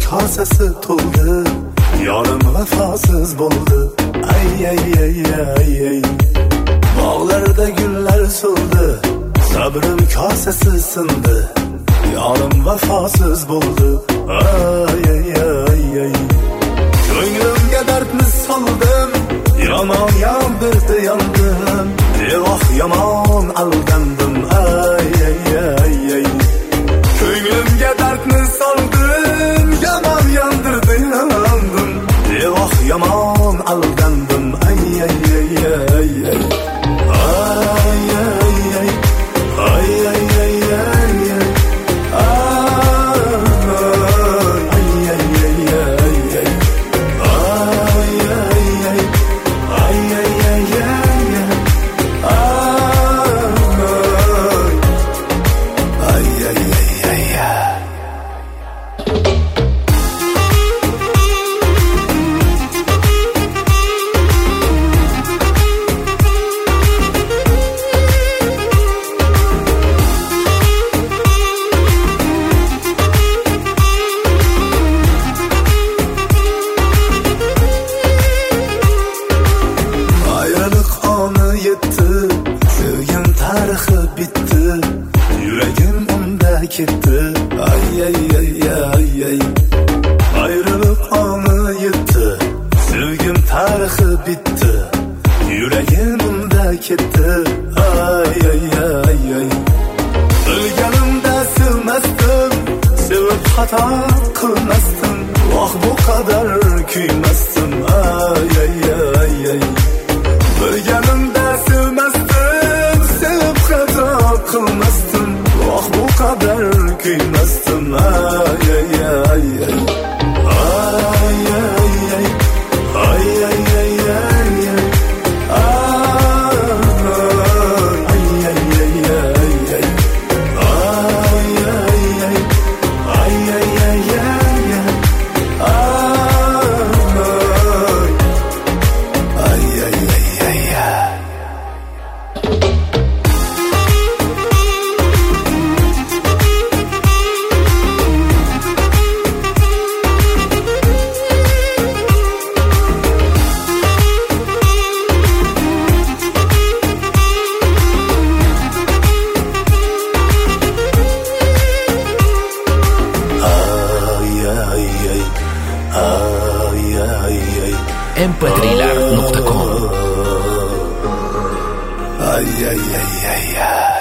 kosasi to'ldi, yorim vafosiz bo'ldi. Ay ay ay ay ay. Bog'larda gullar so'ldi, sabrim kosasi sindi, yorim vafosiz bo'ldi. Ay ay ay ay. Ko'nglimga dardni soldim, yomon yondirdi yondim, evoh yomon aldandim. Ay ay ay ay. Ko'nglimga dardni soldim, yomon yondirdi yondim, evoh yomon aldandim. Ay ay ay ay ay. Ay ay ay. Ay ay ay ay ay. Sevgim tarixi bitdi, yuragim unda ketdi. Ay ay ay ay ay. Ayrılık anı yetdi, sevgim tarixi bitdi, yuragim unda ketdi. Ay ay ay ay. Bilganimda sevmasdim, sevib xato qilmasdim, voh bu qadar kuymasdim. Ay ay ay ay. Bilganimda sevmasdim, sevib xato qilmasdim, voh bu qadar kuymasdim. Ay ay ay ay. Ay ay ay. Ay ay ay ay ay. Ay ay ay ay ay. Ay ay ay. Ay ay ay ay ay. Ay ay ay ay ay. mp3lar.com. Ay ay ay ay ay.